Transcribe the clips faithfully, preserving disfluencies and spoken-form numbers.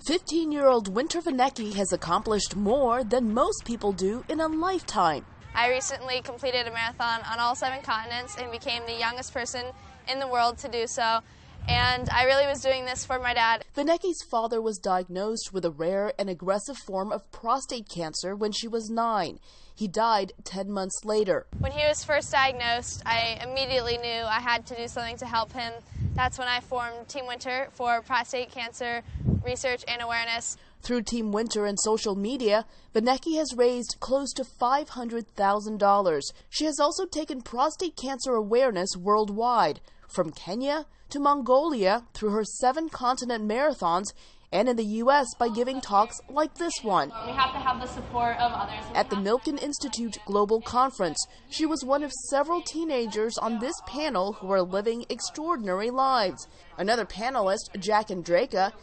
fifteen-year-old Winter Vanecki has accomplished more than most people do in a lifetime. I recently completed a marathon on all seven continents and became the youngest person in the world to do so. And I really was doing this for my dad. Vanecki's father was diagnosed with a rare and aggressive form of prostate cancer when she was nine. He died ten months later. When he was first diagnosed, I immediately knew I had to do something to help him. That's when I formed Team Winter for prostate cancer research and awareness. Through Team Winter and social media, Vanecki has raised close to five hundred thousand dollars. She has also taken prostate cancer awareness worldwide, from Kenya to Mongolia, through her seven-continent marathons, and in the U S by giving talks like this one. We have to have the support of others. At the Milken Institute Global Conference, she was one of several teenagers on this panel who are living extraordinary lives. Another panelist, Jack Andraka,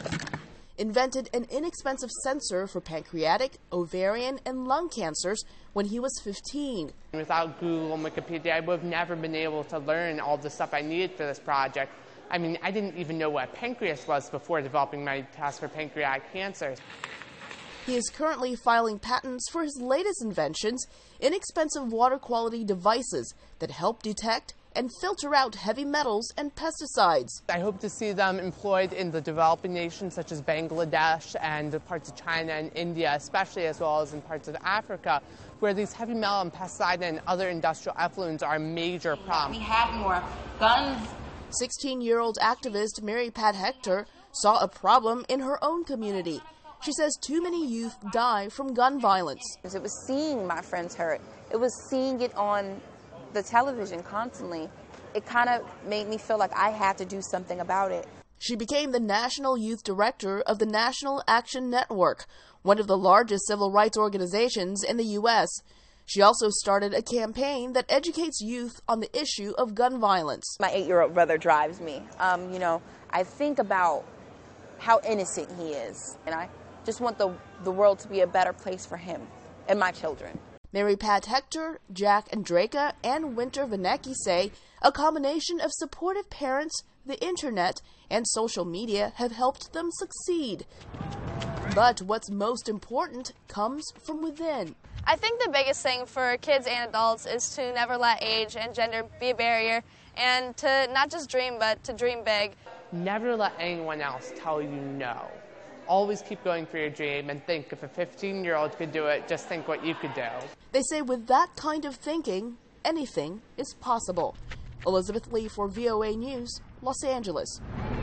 invented an inexpensive sensor for pancreatic, ovarian, and lung cancers when he was fifteen. Without Google and Wikipedia, I would have never been able to learn all the stuff I needed for this project. I mean, I didn't even know what a pancreas was before developing my test for pancreatic cancer. He is currently filing patents for his latest inventions, inexpensive water quality devices that help detect and filter out heavy metals and pesticides. I hope to see them employed in the developing nations such as Bangladesh and parts of China and India, especially, as well as in parts of Africa, where these heavy metal and pesticide and other industrial effluents are a major problem. We have more guns. sixteen-year-old activist Mary Pat Hector saw a problem in her own community. She says too many youth die from gun violence. It was seeing my friends hurt. It was seeing it on the television constantly. It kind of made me feel like I had to do something about it. She became the National Youth Director of the National Action Network, one of the largest civil rights organizations in the U S She also started a campaign that educates youth on the issue of gun violence. My eight-year-old brother drives me. Um, you know, I think about how innocent he is, and I just want the, the world to be a better place for him and my children. Mary Pat Hector, Jack Andraka, and Winter Vanecki say a combination of supportive parents, the internet, and social media have helped them succeed. But what's most important comes from within. I think the biggest thing for kids and adults is to never let age and gender be a barrier, and to not just dream, but to dream big. Never let anyone else tell you no. Always keep going for your dream and think if a fifteen-year-old could do it, just think what you could do. They say with that kind of thinking, anything is possible. Elizabeth Lee for V O A News, Los Angeles.